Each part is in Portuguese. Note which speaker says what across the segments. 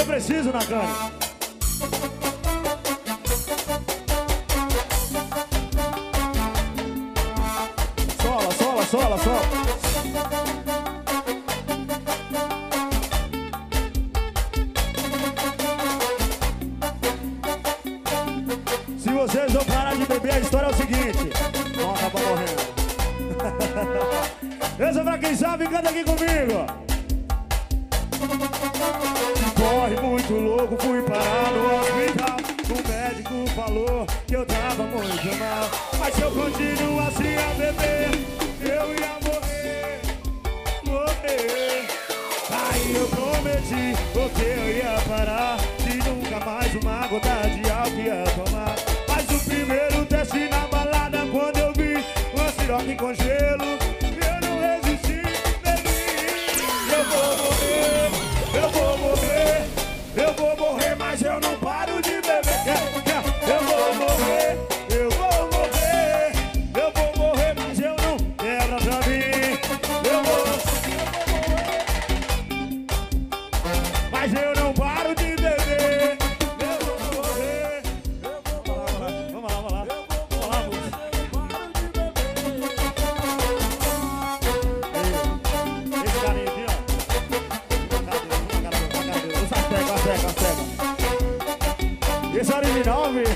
Speaker 1: preciso, Nakane. Sola. Se vocês não parar de beber, a história é o seguinte. Ó, acaba morrendo. Essa é pra quem sabe, canta aqui comigo. Corre muito louco, fui parar no hospital. O médico falou que eu tava muito mal. Mas se eu continuasse a beber, eu ia morrer. Aí eu prometi que eu ia parar, e nunca mais uma gota de álcool ia tomar. Mas o primeiro teste na balada, quando eu vi uma siroque com gelo, eu não resisti, bebi. Eu vou morrer, mas eu não paro de beber. Eu vou morrer, mas eu não quebra pra mim. Mas eu não paro de beber. Eu vou morrer. Vamos lá. Esse carinha aqui, ó. Cadê? Esse é original, velho.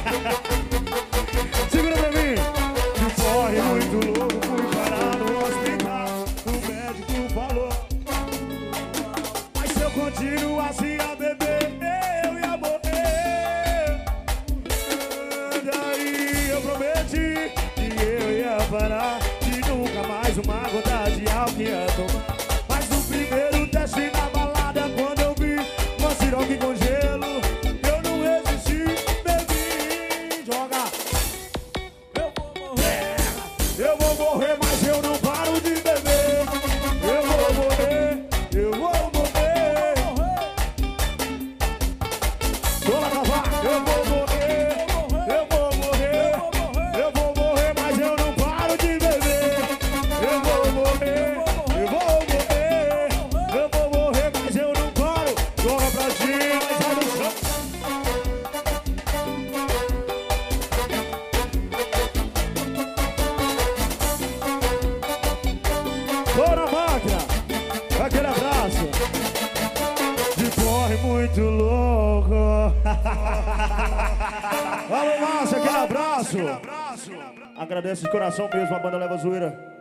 Speaker 1: Segura pra mim. Se corre muito louco, fui parar no hospital. O médico falou, mas se eu continuasse a beber, eu ia morrer. Daí eu prometi que eu ia parar, e nunca mais uma gota de álcool ia tomar. Mas no primeiro teste na balada, quando eu vi uma siroque com gelo, eu não resisti, bebi. Joga. Eu vou morrer, mas eu não paro de beber. Eu vou morrer. Sola, cavaco. Eu vou morrer, mas eu não paro de beber. Eu vou morrer, mas eu não paro. Joga pra cima, sai do chão. Bora, máquina. Aquele abraço. De corre muito louco. Alô, Márcio, aquele abraço. Agradeço de coração mesmo a banda Leva Zoeira.